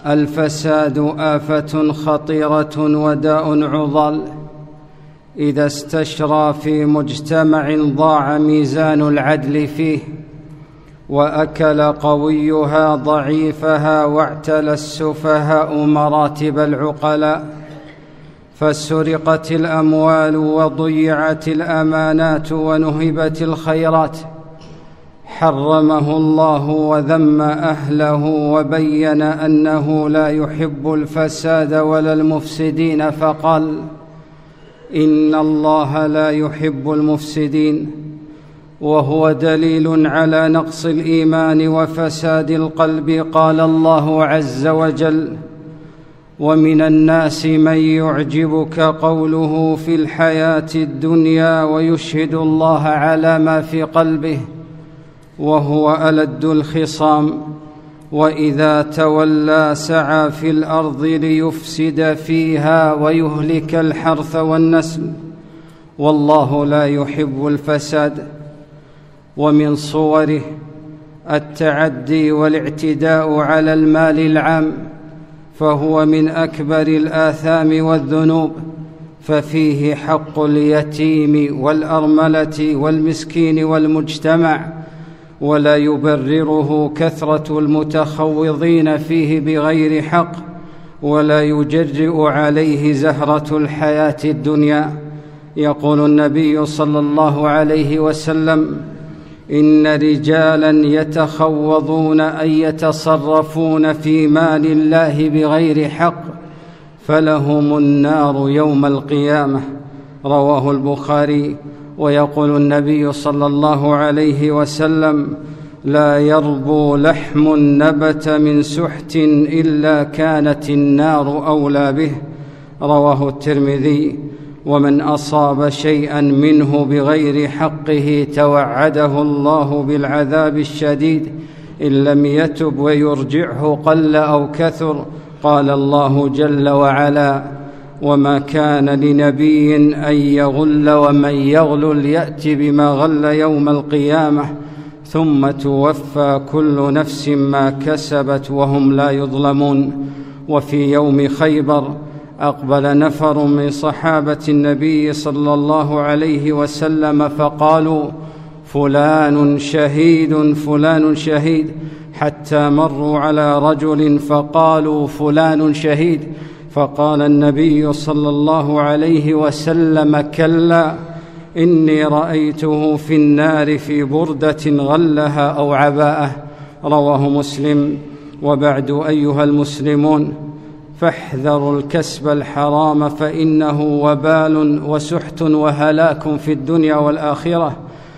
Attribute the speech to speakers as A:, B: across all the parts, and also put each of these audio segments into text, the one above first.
A: الفساد آفة خطيرة وداء عضال، إذا استشرى في مجتمع ضاع ميزان العدل فيه، وأكل قويها ضعيفها، واعتلى السفهاء مراتب العقلاء، فسرقت الأموال وضيعت الأمانات ونهبت الخيرات. حرمه الله وذم أهله، وبين أنه لا يحب الفساد ولا المفسدين، فقال: إن الله لا يحب المفسدين. وهو دليل على نقص الإيمان وفساد القلب. قال الله عز وجل: ومن الناس من يعجبك قوله في الحياة الدنيا ويشهد الله على ما في قلبه وهو ألد الخصام، وإذا تولى سعى في الأرض ليفسد فيها ويهلك الحرث والنسل، والله لا يحب الفساد. ومن صوره التعدي والاعتداء على المال العام، فهو من أكبر الآثام والذنوب، ففيه حق اليتيم والأرملة والمسكين والمجتمع، ولا يبرره كثرة المتخوضين فيه بغير حق، ولا يجرئ عليه زهرة الحياة الدنيا. يقول النبي صلى الله عليه وسلم: إن رجالا يتخوضون أن يتصرفون في مال الله بغير حق، فلهم النار يوم القيامة. رواه البخاري. ويقول النبي صلى الله عليه وسلم: لا يربو لحم نبت من سحت إلا كانت النار أولى به. رواه الترمذي. ومن أصاب شيئا منه بغير حقه توعده الله بالعذاب الشديد إن لم يتب ويرجعه قل أو كثر. قال الله جل وعلا: وما كان لنبي أن يغل، ومن يغل يأت بما غل يوم القيامة، ثم توفى كل نفس ما كسبت وهم لا يظلمون. وفي يوم خيبر أقبل نفر من صحابة النبي صلى الله عليه وسلم فقالوا: فلان شهيد، فلان شهيد، حتى مروا على رجل فقالوا: فلان شهيد. فقال النبي صلى الله عليه وسلم: كلا، إني رأيته في النار في بردة غلها أو عباءة. رواه مسلم. وبعد، أيها المسلمون، فاحذروا الكسب الحرام، فإنه وبال وسحت وهلاك في الدنيا والآخرة.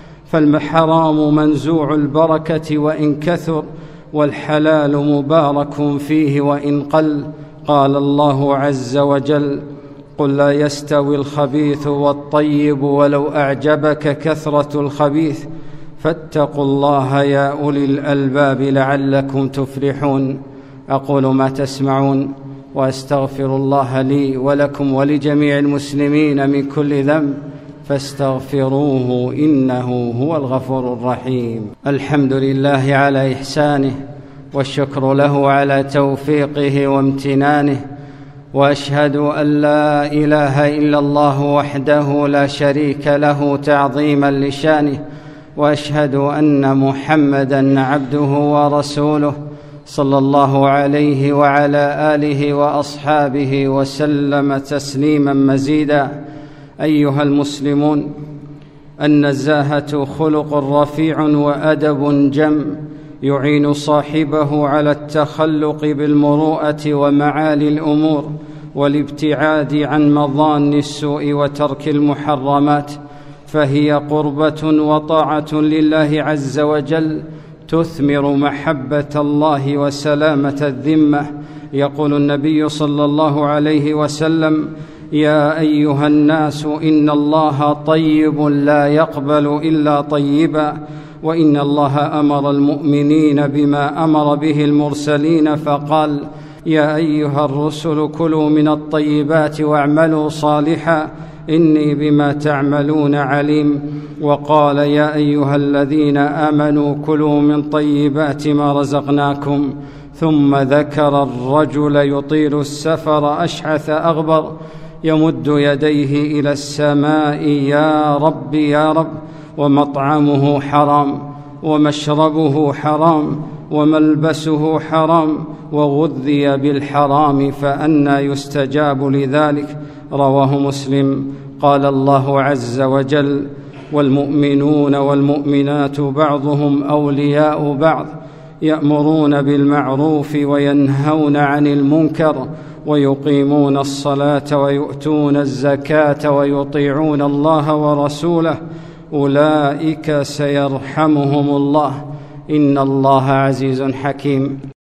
A: فالحرام منزوع البركة وإن كثر، والحلال مبارك فيه وإن قل. قال الله عز وجل: قل لا يستوي الخبيث والطيب ولو أعجبك كثرة الخبيث، فاتقوا الله يا أولي الألباب لعلكم تفلحون. أقول ما تسمعون، وأستغفر الله لي ولكم ولجميع المسلمين من كل ذنب، فاستغفروه إنه هو الغفور الرحيم. الحمد لله على إحسانه، والشكر له على توفيقه وامتنانه، وأشهد أن لا إله إلا الله وحده لا شريك له تعظيما لشانه، وأشهد أن محمدًا عبده ورسوله صلى الله عليه وعلى آله وأصحابه وسلم تسليما مزيدا. أيها المسلمون، النزاهة خلق رفيع وأدب جم يعين صاحبه على التخلق بالمروءة ومعالي الأمور، والابتعاد عن مظان السوء وترك المحرمات، فهي قربة وطاعة لله عز وجل تثمر محبة الله وسلامة الذمة. يقول النبي صلى الله عليه وسلم: يا أيها الناس، إن الله طيب لا يقبل إلا طيبا، وإن الله أمر المؤمنين بما أمر به المرسلين، فقال: يا أيها الرسل كلوا من الطيبات واعملوا صالحا إني بما تعملون عليم. وقال: يا أيها الذين آمنوا كلوا من طيبات ما رزقناكم. ثم ذكر الرجل يطيل السفر أشعث أغبر يمد يديه إلى السماء: يا رب يا رب، ومطعمه حرام ومشربه حرام وملبسه حرام وغذي بالحرام، فأنى يستجاب لذلك؟ رواه مسلم. قال الله عز وجل: والمؤمنون والمؤمنات بعضهم أولياء بعض يأمرون بالمعروف وينهون عن المنكر ويقيمون الصلاة ويؤتون الزكاة ويطيعون الله ورسوله أولئك سيرحمهم الله إن الله عزيز حكيم.